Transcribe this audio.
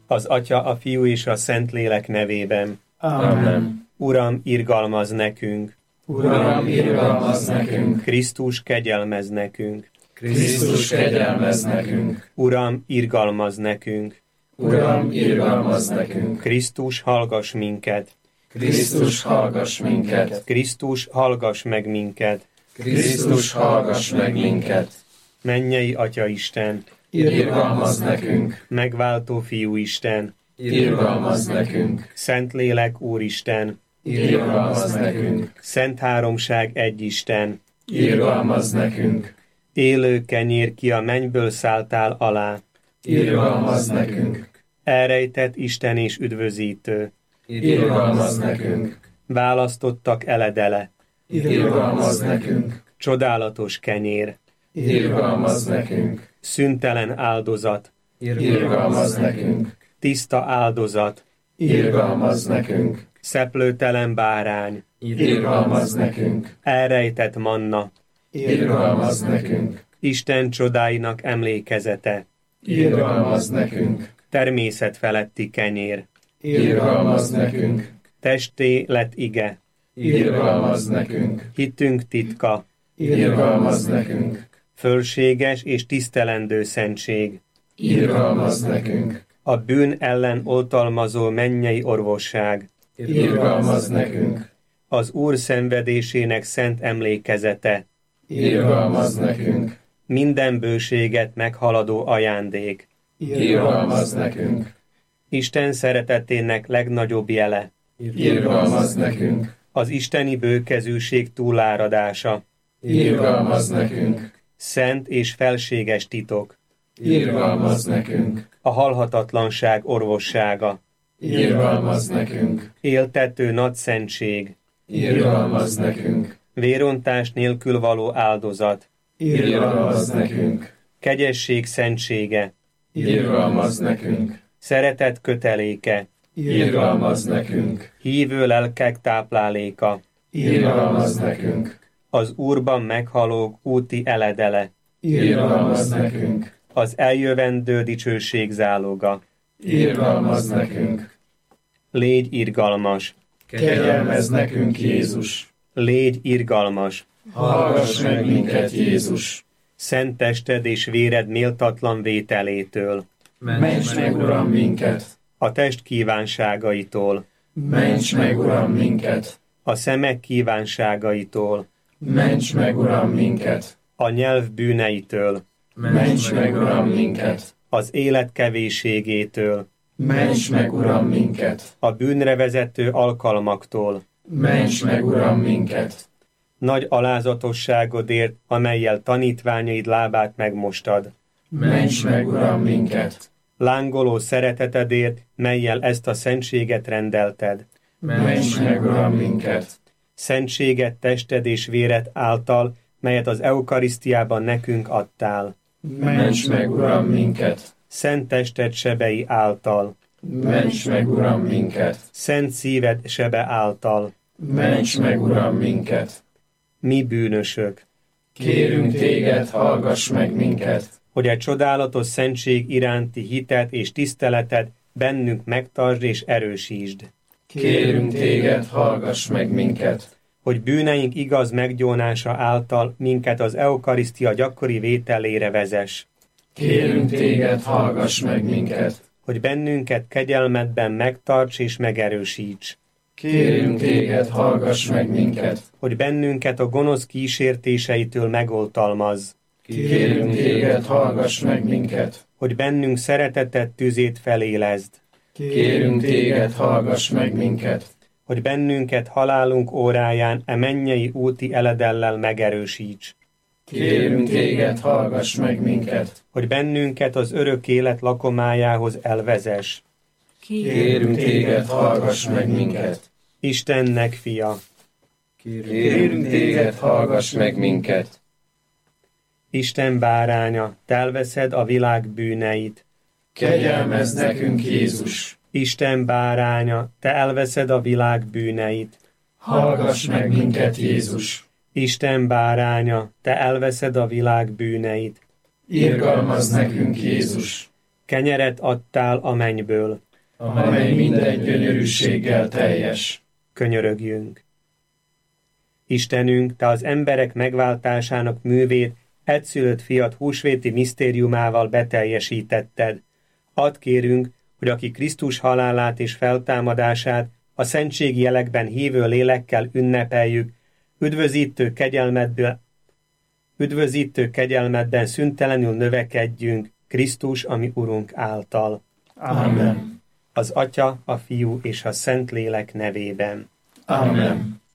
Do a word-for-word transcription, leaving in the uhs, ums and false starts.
Az Atya, a Fiú és a Szentlélek nevében. Amen. Uram, irgalmazz nekünk. Uram, irgalmazz nekünk. Krisztus, kegyelmezz nekünk. Krisztus, kegyelmezz nekünk. Uram, irgalmazz nekünk. Uram, irgalmazz nekünk. Krisztus, hallgass minket. Krisztus, hallgass minket. Krisztus, hallgass meg minket. Krisztus, hallgass meg minket. Mennyei Atya Isten, Irgalmazz nekünk. megváltó Fiú Isten, Irgalmazz nekünk. Szentlélek Úristen, Irgalmazz nekünk. Szent Háromság egy Isten, Irgalmazz nekünk. élő kenyér, ki a mennyből szálltál alá, Irgalmazz nekünk. elrejtett Isten és üdvözítő, Irgalmazz nekünk. választottak eledele, Irgalmazz nekünk. csodálatos kenyér, Irgalmazz nekünk. szüntelen áldozat, Irgalmazz nekünk. tiszta áldozat, Irgalmazz nekünk. szeplőtelen bárány, Irgalmazz nekünk. elrejtett manna, Irgalmazz nekünk. Isten csodáinak emlékezete, Irgalmazz nekünk. természet feletti kenyér, Irgalmazz nekünk. testé lett ige, Irgalmazz nekünk. hitünk titka, Irgalmazz nekünk. fölséges és tisztelendő szentség, Irgalmazz nekünk. a bűn ellen oltalmazó mennyei orvosság, Irgalmazz nekünk. az Úr szenvedésének szent emlékezete, Irgalmazz nekünk. minden bőséget meghaladó ajándék, Irgalmazz nekünk. Isten szeretetének legnagyobb jele, Irgalmazz nekünk. az isteni bőkezűség túláradása, Irgalmazz nekünk. szent és felséges titok, Irgalmazz nekünk. a halhatatlanság orvossága, Irgalmazz nekünk. éltető nagyszentség, Irgalmazz nekünk. vérontás nélkül való áldozat, Irgalmazz nekünk. kegyesség szentsége, Irgalmazz nekünk. szeretet köteléke, Irgalmazz nekünk. hívő lelkek tápláléka, Irgalmazz nekünk. az Úrban meghalók úti eledele, Irgalmazz nekünk. az eljövendő dicsőség záloga. Irgalmazz nekünk. Légy irgalmas, Kegyelmezz nekünk, Jézus. légy irgalmas, Hallgass meg minket, Jézus. szent tested és véred méltatlan vételétől, Ments meg, Uram, minket. a test kívánságaitól, Ments meg, Uram, minket. a szemek kívánságaitól, Ments meg, Uram, minket. a nyelv bűneitől, Ments meg, Uram, minket. az élet kevésségétől, Ments meg, Uram, minket. a bűnre vezető alkalmaktól, Ments meg, Uram, minket. nagy alázatosságodért, amellyel tanítványaid lábát megmostad, Ments meg, Uram, minket. lángoló szeretetedért, mellyel ezt a szentséget rendelted, Ments meg, Uram, minket. szentséget tested és véred által, melyet az eukarisztiában nekünk adtál, Ments meg, Uram, minket. szent tested sebei által, Ments meg, Uram, minket. szent szíved sebe által, Ments meg, Uram, minket. mi bűnösök, Kérünk téged, hallgass meg minket. hogy egy csodálatos szentség iránti hitet és tiszteletet bennünk megtartsd és erősítsd, Kérünk téged, hallgass meg minket. hogy bűneink igaz meggyónása által minket az eukarisztia gyakori vételére vezess, Kérünk téged, hallgass meg minket. hogy bennünket kegyelmedben megtarts és megerősíts, Kérünk téged, hallgass meg minket. hogy bennünket a gonosz kísértéseitől megoltalmazz, Kérünk téged, hallgass meg minket. hogy bennünk szeretetet tüzét felélezd, Kérünk téged, hallgass meg minket. hogy bennünket halálunk óráján e mennyei úti eledellel megerősíts, Kérünk téged, hallgass meg minket. hogy bennünket az örök élet lakomájához elvezess. Kérünk téged, hallgass meg minket. Istennek fia, Kérünk téged, hallgass meg minket. Isten báránya, te elveszed a világ bűneit. Kegyelmezz nekünk, Jézus. Isten báránya, te elveszed a világ bűneit. Hallgass meg minket, Jézus. Isten báránya, te elveszed a világ bűneit. Irgalmazz nekünk, Jézus. Kenyeret adtál a mennyből, amely minden gyönyörűséggel teljes. Könyörögjünk. Istenünk, Te az emberek megváltásának művét egyszülött fiat húsvéti misztériumával beteljesítetted. Add kérünk, hogy aki Krisztus halálát és feltámadását a szentségi jelekben hívő lélekkel ünnepeljük, üdvözítő kegyelmedből, üdvözítő kegyelmedben szüntelenül növekedjünk Krisztus, ami Urunk által. Amen. Az Atya, a Fiú és a Szentlélek nevében. Amen.